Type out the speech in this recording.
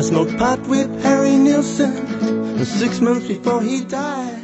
smoked pot with Harry Nilsson 6 months before he died.